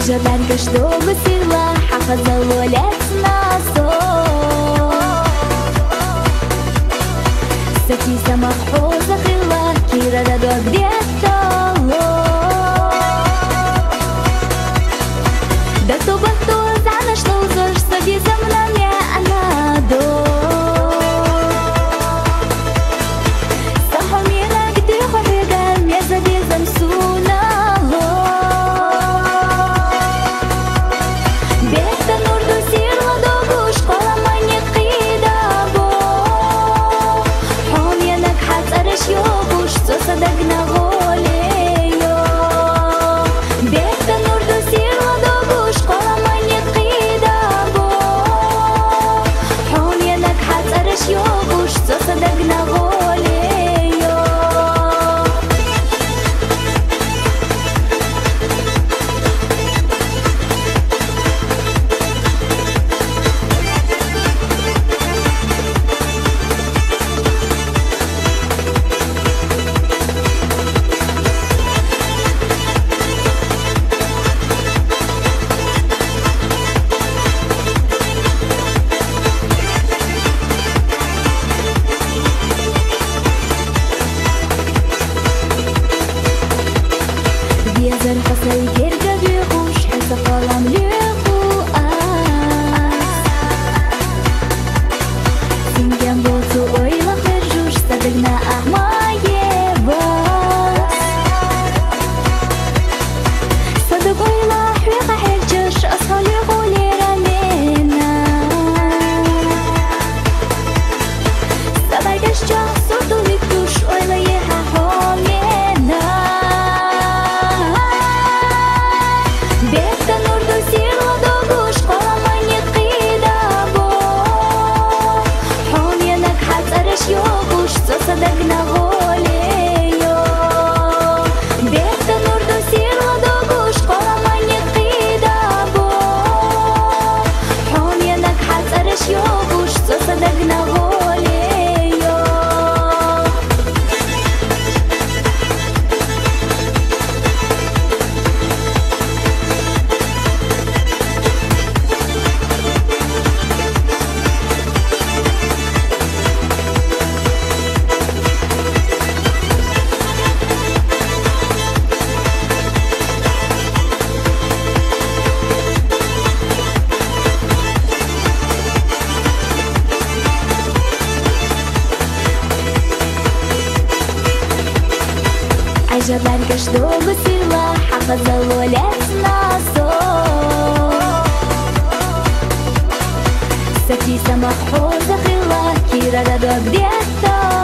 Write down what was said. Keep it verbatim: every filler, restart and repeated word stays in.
عجبا كشدو بسيلا حفظ ولاتنا صوت سكي سما حوزة خلا كيرا دا دوك ديتا دا تو بختو زعنا شلوزر سبي زمنا ميا أنا دو صحو ميلا قدي خريقا ميا زبي زمسونا بيتا نور دو سير لدوغو شقولا ماني قيدا بو حوم ينك حاس أرش يوبوش سو صدقنا غولي يو بيتا نور دو سير لدوغو شقولا ماني قيدا بو حوم ينك حاس أرش يوبوش سو صدقنا غولي يو بيزر فصل جرجا بيخوش حس قلم ليخو آس سنجم بوتو اويلا خرجوش صدقنا أعماي باس صدق اويلا حريقة حرجش أصحى ليخو ليرامينا سبرقش جا صوتو ليكتوش اويلا يها حومينا بيتا نور دو سير لدوغو شقولا ماني قيدا بو حوم ينك حاس أرش يوبوش سو صدقنا غولي يو بيتا نور دو سير لدوغو شقولا ماني قيدا بو حوم ينك حاس أرش يوبوش سو صدقنا غولي يو عجبا كشدو بسيلا حفظ ولاتنا صوت سكي سما حوزة خلا كيرا دا دوك ديتا